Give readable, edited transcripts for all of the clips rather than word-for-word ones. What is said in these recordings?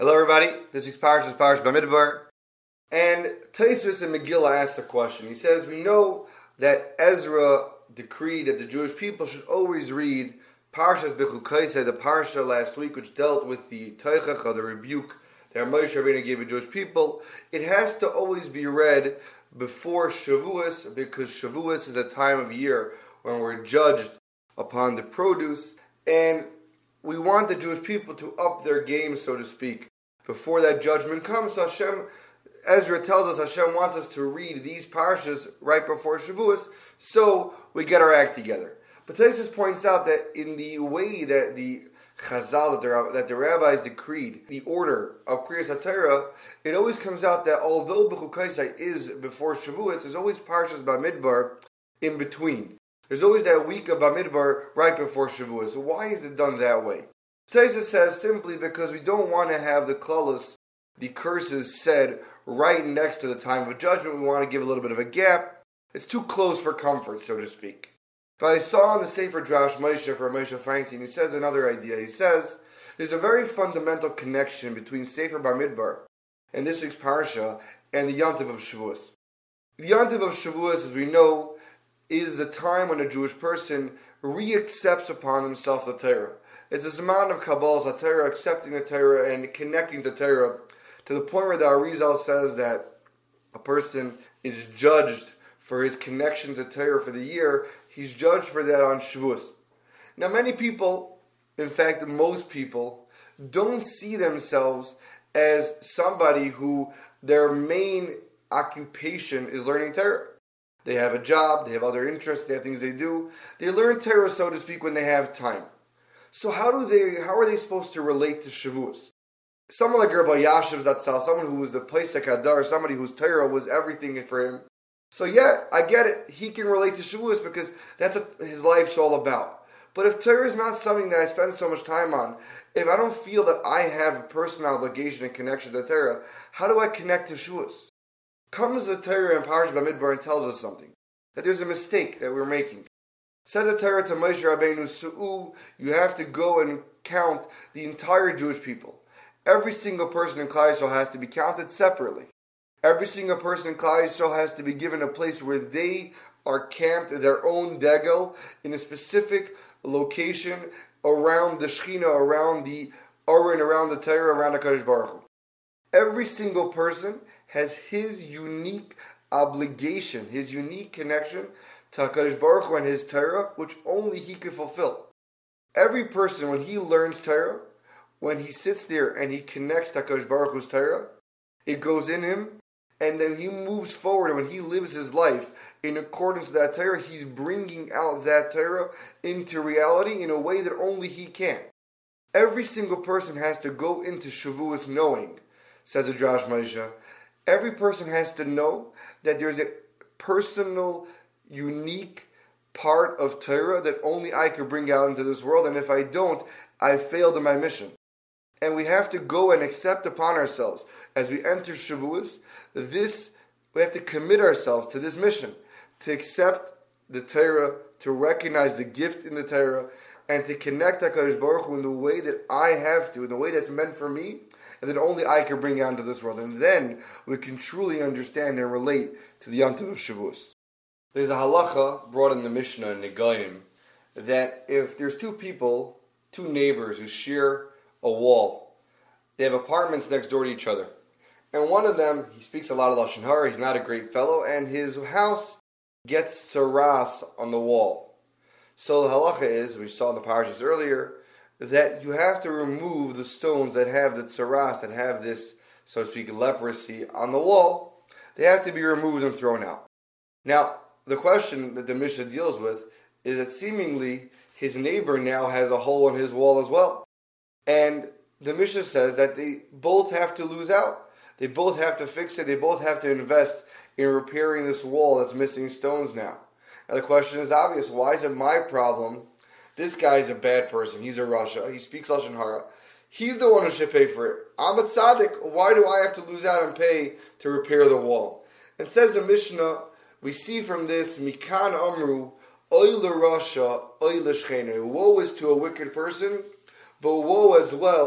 Hello everybody, this week's Parsha is Parsha Bamidbar. And Tosfos in Megillah asks a question. He says, we know that Ezra decreed that the Jewish people should always read Parshas Bechukosai, the Parsha last week, which dealt with the Teichach, or the rebuke that Moshe Rabbeinu gave the Jewish people. It has to always be read before Shavuos, because Shavuos is a time of year when we're judged upon the produce, and we want the Jewish people to up their game, so to speak, before that judgment comes. So Ezra tells us Hashem wants us to read these parshas right before Shavuos, so we get our act together. But Tosfos points out that in the way that the Chazal, that the rabbis decreed, the order of Kriyas HaTorah, it always comes out that although Bechukosai is before Shavuos, there's always parshas Bamidbar in between. There's always that week of Bamidbar right before Shavuos. So why is it done that way? Tosfos says simply because we don't want to have the klalos, the curses said right next to the time of judgment. We want to give a little bit of a gap. It's too close for comfort, so to speak. But I saw in the Sefer Drash Moshe for Moshe Feinstein, he says another idea. He says there's a very fundamental connection between Sefer Bamidbar and this week's Parsha and the Yontiv of Shavuos. The Yontiv of Shavuos, as we know, is the time when a Jewish person re-accepts upon himself the Torah. It's a Zman of Kabbalah's Torah, accepting the Torah and connecting the Torah to the point where the Arizal says that a person is judged for his connection to Torah for the year. He's judged for that on Shavuos. Now many people, in fact most people, don't see themselves as somebody who their main occupation is learning Torah. They have a job, they have other interests, they have things they do. They learn Torah, so to speak, when they have time. So how are they supposed to relate to Shavuos? Someone like Rabbi Yashiv Zatzal, someone who was the Pesach Hadar, somebody whose Torah was everything for him. So yeah, I get it. He can relate to Shavuos because that's what his life's all about. But if Torah is not something that I spend so much time on, if I don't feel that I have a personal obligation and connection to Torah, how do I connect to Shavuos? Comes the Torah in Parsha Bamidbar and tells us something, that there's a mistake that we're making. Says the Torah to Moshe Rabbeinu, Su'u, you have to go and count the entire Jewish people. Every single person in Klal Yisrael has to be counted separately. Every single person in Klal Yisrael has to be given a place where they are camped, their own degel, in a specific location around the Shechina, around the Aron, around the Torah, around the Kadosh Baruch Hu. Every single person has his unique obligation, his unique connection to HaKadosh Baruch Hu and his Torah, which only he can fulfill. Every person, when he learns Torah, when he sits there and he connects to HaKadosh Baruch Hu's Torah, it goes in him, and then he moves forward, and when he lives his life in accordance with that Torah, he's bringing out that Torah into reality in a way that only he can. Every single person has to go into Shavuos knowing, says the Drash Moshe, every person has to know that there's a personal, unique part of Torah that only I could bring out into this world, and if I don't, I failed in my mission. And we have to go and accept upon ourselves, as we enter Shavuos, we have to commit ourselves to this mission, to accept the Torah, to recognize the gift in the Torah, and to connect HaKadosh Baruch Hu in the way that I have to, in the way that's meant for me, and that only I can bring out into this world. And then we can truly understand and relate to the Yontiv of Shavuos. There's a halacha brought in the Mishnah in Negayim that if there's two people, two neighbors who share a wall, they have apartments next door to each other, and one of them, he speaks a lot of Lashon Hara, he's not a great fellow, and his house gets saras on the wall. So the halacha is, we saw in the parashas earlier, that you have to remove the stones that have the tsaras, that have this, so to speak, leprosy on the wall. They have to be removed and thrown out. Now, the question that the Mishnah deals with is that seemingly his neighbor now has a hole in his wall as well. And the Mishnah says that they both have to lose out. They both have to fix it. They both have to invest in repairing this wall that's missing stones now. Now the question is obvious. Why is it my problem? This guy's a bad person. He's a Rasha. He speaks Lashon Hara. He's the one who should pay for it. I'm a tzaddik. Why do I have to lose out and pay to repair the wall? And says the Mishnah, we see from this, Mikan Amru, Oy l'Rasha, Oy l'Shchene. Woe is to a wicked person, but woe as well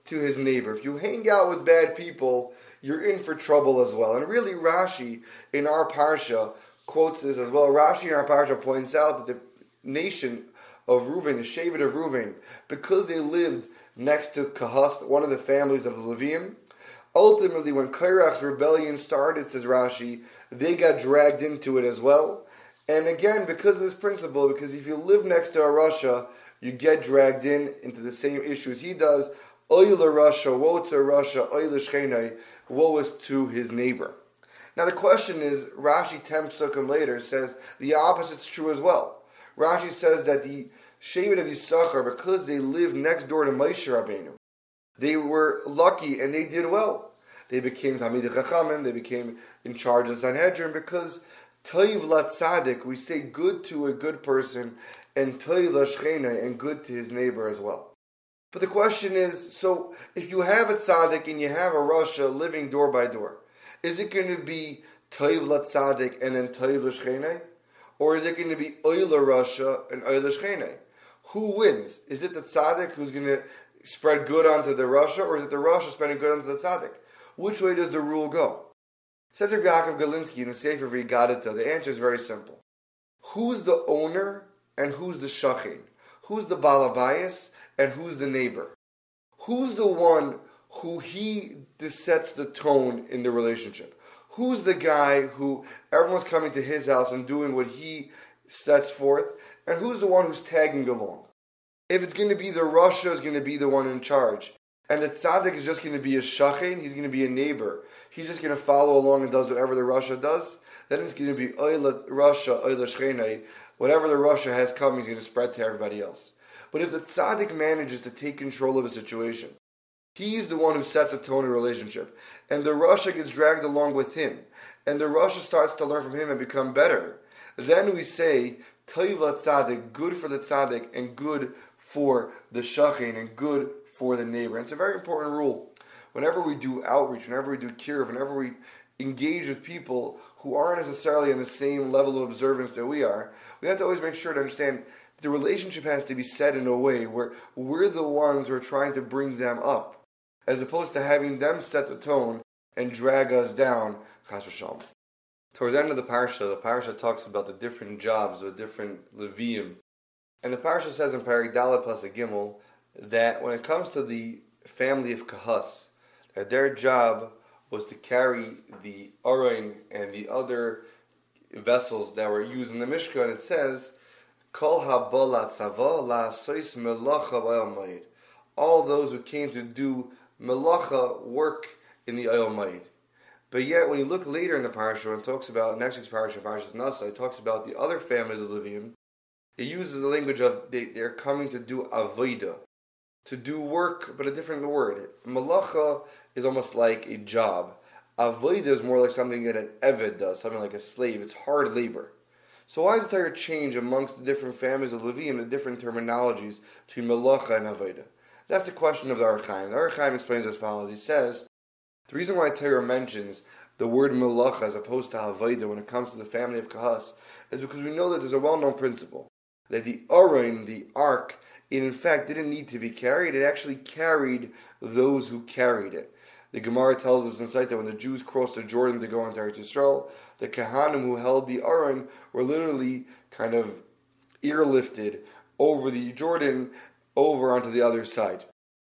to his neighbor. If you hang out with bad people, you're in for trouble as well. And really, Rashi in our parsha quotes this as well. Rashi in our parsha points out that the nation of Reuven, the Shevet of Reuven, because they lived next to Kahast, one of the families of the Levium, ultimately when Korach's rebellion started, says Rashi, they got dragged into it as well. And again, because of this principle, because if you live next to a Rasha, you get dragged into the same issues he does. Oy Rasha, woe to Rasha, oy l'shchenai, woe is to his neighbor. Now the question is, Rashi 10 psukim later says the opposite's true as well. Rashi says that the Shevet of Yisachar, because they lived next door to Moshe Rabbeinu, they were lucky and they did well. They became Talmidei Chachamim, they became in charge of Sanhedrin, because Toiv Latzadik, we say good to a good person, and Toiv Lashchena, and good to his neighbor as well. But the question is, so if you have a tzaddik and you have a Rasha living door by door, is it going to be Toiv Latzadik and then Toiv Lashchena? Or is it going to be Oyla Rasha and Oyla Shchena? Who wins? Is it the tzaddik who's going to spread good onto the Rasha, or is it the Rasha spreading good onto the tzaddik? Which way does the rule go? Says Rabbi Yaakov Galinsky in the Sefer V'Yigadita, the answer is very simple. Who's the owner and who's the shachin? Who's the balabayas and who's the neighbor? Who's the one who he sets the tone in the relationship? Who's the guy who everyone's coming to his house and doing what he sets forth? And who's the one who's tagging along? If it's going to be the Rasha is going to be the one in charge, and the tzaddik is just going to be a shachin, he's going to be a neighbor, he's just going to follow along and does whatever the Rasha does, then it's going to be Oyla Rasha, Oyla Shchenai, whatever the Rasha has come, he's going to spread to everybody else. But if the tzaddik manages to take control of a situation, he's the one who sets a tone in a relationship, and the Rasha gets dragged along with him, and the Rasha starts to learn from him and become better, then we say, Toiv Latzadik, good for the tzaddik, and good for the shachin, and good for the neighbor. And it's a very important rule. Whenever we do outreach, whenever we do kiruv, whenever we engage with people who aren't necessarily on the same level of observance that we are, we have to always make sure to understand the relationship has to be set in a way where we're the ones who are trying to bring them up, as opposed to having them set the tone and drag us down. Chas v'shalom. Towards the end of the parsha talks about the different jobs of different Levium. And the parsha says in Perek Dalet Pasuk Gimel that when it comes to the family of Kahas, that their job was to carry the Aron and the other vessels that were used in the Mishkan. It says, Kol haba latzava la'asos melacha b'Ohel Moed. All those who came to do melacha, work in the Ohel Moed. But yet, when you look later in the parsha, and talks about next week's parsha, Parshas Nasa, it talks about the other families of Levium. It uses the language of they're coming to do avodah, to do work, but a different word. Malacha is almost like a job. Avodah is more like something that an eved does, something like a slave. It's hard labor. So why does the Torah change amongst the different families of Levium, the different terminologies between malacha and avodah? That's the question of the Orach Chaim. The Orach Chaim explains as follows. He says, the reason why Torah mentions the word malacha as opposed to avodah when it comes to the family of Kahas is because we know that there's a well-known principle that the Aron, the ark, it in fact didn't need to be carried. It actually carried those who carried it. The Gemara tells us in sight that when the Jews crossed the Jordan to go into Eretz Yisrael, the Kohanim who held the Aron were literally kind of airlifted over the Jordan over onto the other side.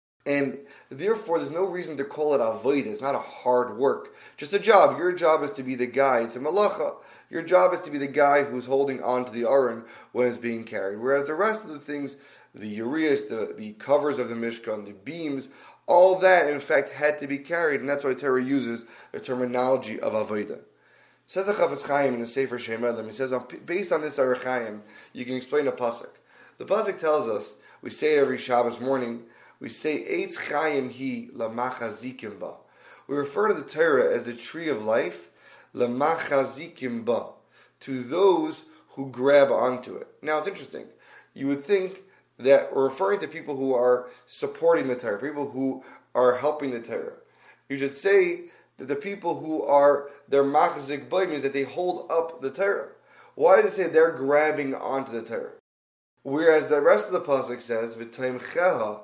And therefore, there's no reason to call it avodah. It's not a hard work. Just a job. Your job is to be the guy. It's a malacha. Your job is to be the guy who's holding on to the Aron when it's being carried. Whereas the rest of the things, the urias, the covers of the Mishkan, the beams, all that, in fact, had to be carried. And that's why Torah uses the terminology of avodah. Says the Chafetz Chaim in the Sefer Shem Elam, he says, based on this Orach Chaim, you can explain a pasuk. The pasuk tells us, we say it every Shabbos morning, we say, Eitz Chaim hi lamachazikim ba. We refer to the Torah as the tree of life, lamachazikim ba, to those who grab onto it. Now it's interesting. You would think that we're referring to people who are supporting the Torah, people who are helping the Torah. You should say that the people who are their machazik ba means that they hold up the Torah. Why does it say they're grabbing onto the Torah? Whereas the rest of the pasuk says, V'toimcheha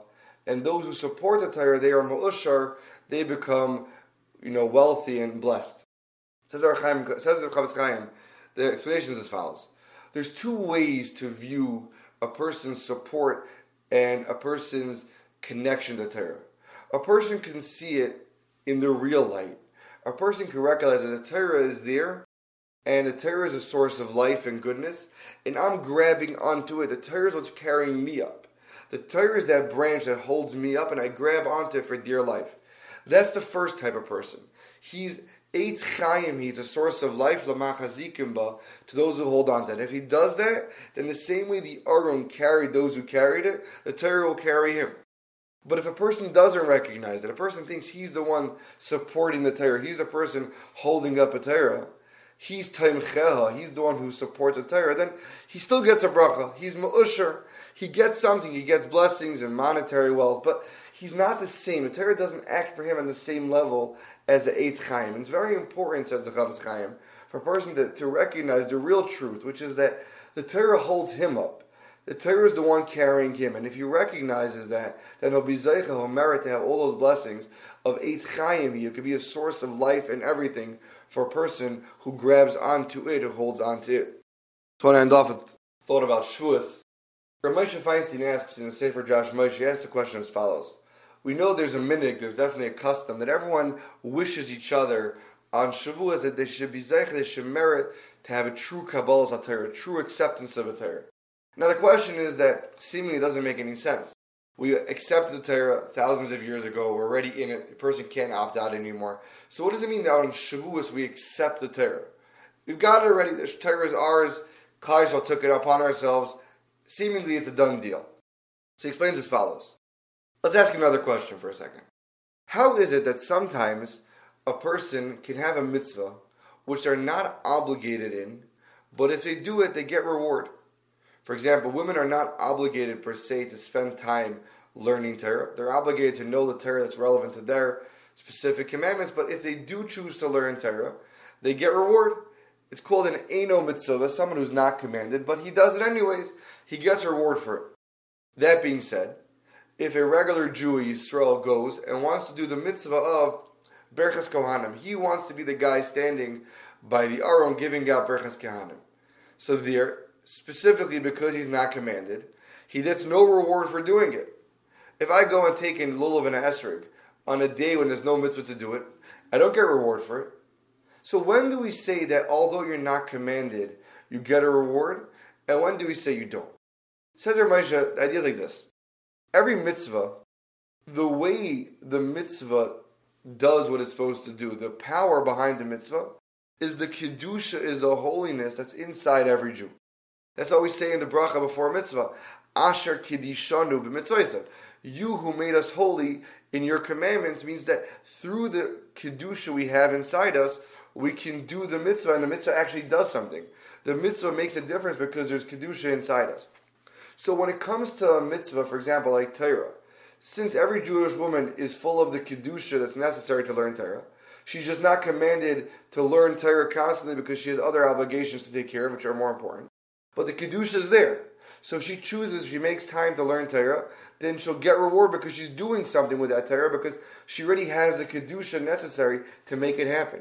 And those who support the Torah, they are ma'ushar, they become, wealthy and blessed. Says the Chavetz Chaim, the explanation is as follows. There's two ways to view a person's support and a person's connection to Torah. A person can see it in the real light. A person can recognize that the Torah is there, and the Torah is a source of life and goodness, and I'm grabbing onto it. The Torah is what's carrying me up. The Torah is that branch that holds me up, and I grab onto it for dear life. That's the first type of person. He's Eitz Chaim, he's a source of life, l'machazikim ba, to those who hold on to it. If he does that, then the same way the Aron carried those who carried it, the Torah will carry him. But if a person doesn't recognize that, a person thinks he's the one supporting the Torah, he's the person holding up a Torah, he's Taimcheha, he's the one who supports the Torah, then he still gets a bracha. He's ma'usher, he gets something, he gets blessings and monetary wealth, but he's not the same. The Torah doesn't act for him on the same level as the Eitz Chaim. And it's very important, says the Chavetz Chaim, for a person to recognize the real truth, which is that the Torah holds him up. The Torah is the one carrying him, and if he recognizes that, then he'll be zeicha, he'll merit to have all those blessings of Eitz Chaim. It could be a source of life and everything for a person who grabs onto it, who holds onto it. So when I end off with thought about Shavuos, Rav Moshe Feinstein asks in the Sefer Josh Moshe, he asks the question as follows. We know there's a minhag, there's definitely a custom, that everyone wishes each other on Shavuos that they should be zeicha, they should merit to have a true Kabbalah HaTorah, a true acceptance of a Torah. Now the question is that seemingly doesn't make any sense. We accepted the Torah thousands of years ago, we're already in it, the person can't opt out anymore. So what does it mean that on Shavuos we accept the Torah? We've got it already, the Torah is ours, Klal Yisrael took it upon ourselves, seemingly it's a done deal. So he explains as follows. Let's ask another question for a second. How is it that sometimes a person can have a mitzvah which they're not obligated in, but if they do it, they get reward? For example, women are not obligated per se to spend time learning Torah. They're obligated to know the Torah that's relevant to their specific commandments, but if they do choose to learn Torah, they get reward. It's called an Eino Mitzvah, someone who's not commanded, but he does it anyways. He gets reward for it. That being said, if a regular Jew, Yisrael, goes and wants to do the mitzvah of Berchas Kohanim, he wants to be the guy standing by the Aron giving out Berchas Kohanim. So there, specifically because he's not commanded, he gets no reward for doing it. If I go and take in Lulav and Esrog on a day when there's no mitzvah to do it, I don't get reward for it. So when do we say that although you're not commanded, you get a reward? And when do we say you don't? Says Rav Moshe, the idea is like this. Every mitzvah, the way the mitzvah does what it's supposed to do, the power behind the mitzvah, is the kedusha, is the holiness that's inside every Jew. That's what we say in the bracha before mitzvah. Asher kiddishanu b'mitzvah. You who made us holy in your commandments means that through the kedusha we have inside us, we can do the mitzvah, and the mitzvah actually does something. The mitzvah makes a difference because there's kedusha inside us. So when it comes to a mitzvah, for example, like Torah, since every Jewish woman is full of the kedusha that's necessary to learn Torah, she's just not commanded to learn Torah constantly because she has other obligations to take care of, which are more important. But the kedusha is there. So if she chooses, she makes time to learn Torah, then she'll get reward because she's doing something with that Torah because she already has the kedusha necessary to make it happen.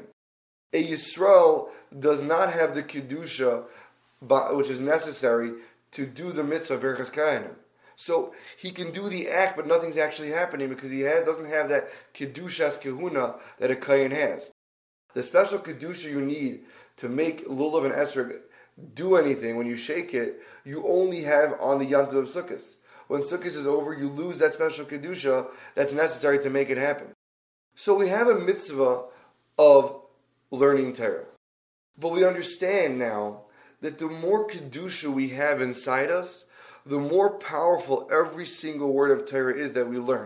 A Yisrael does not have the kedusha which is necessary to do the mitzvah Berchas Kohanim. So he can do the act, but nothing's actually happening because he doesn't have that kedushas kehuna that a kohen has. The special kedusha you need to make lulav and esrog do anything when you shake it, you only have on the Yom Tov of Sukkot. When Sukkot is over, you lose that special kedusha that's necessary to make it happen. So we have a mitzvah of learning Torah, but we understand now that the more kedusha we have inside us, the more powerful every single word of Torah is that we learn.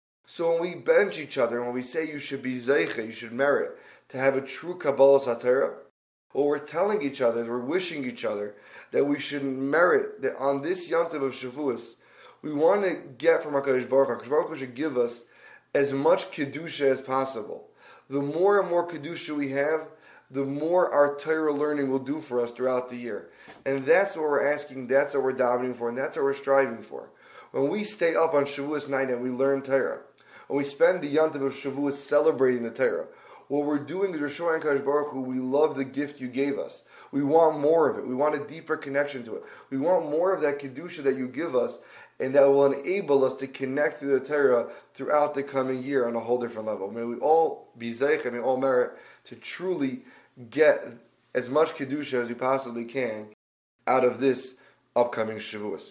So when we bench each other, and when we say you should be zeicha, you should merit to have a true Kabbalah HaTorah, what we're telling each other is we're wishing each other that we should merit that on this Yom Tov of Shavuos, we want to get from HaKadosh Baruch Hu. HaKadosh Baruch Hu should give us as much kedusha as possible. The more and more kedusha we have, the more our Torah learning will do for us throughout the year. And that's what we're asking, that's what we're davening for, and that's what we're striving for. When we stay up on Shavuos night and we learn Torah, when we spend the Yontiv of Shavuos celebrating the Torah, what we're doing is we're showing Kadosh Baruch Hu, we love the gift you gave us. We want more of it. We want a deeper connection to it. We want more of that Kedusha that you give us, and that will enable us to connect to the Torah throughout the coming year on a whole different level. May we all be zeich, may all merit to truly get as much Kedusha as we possibly can out of this upcoming Shavuos.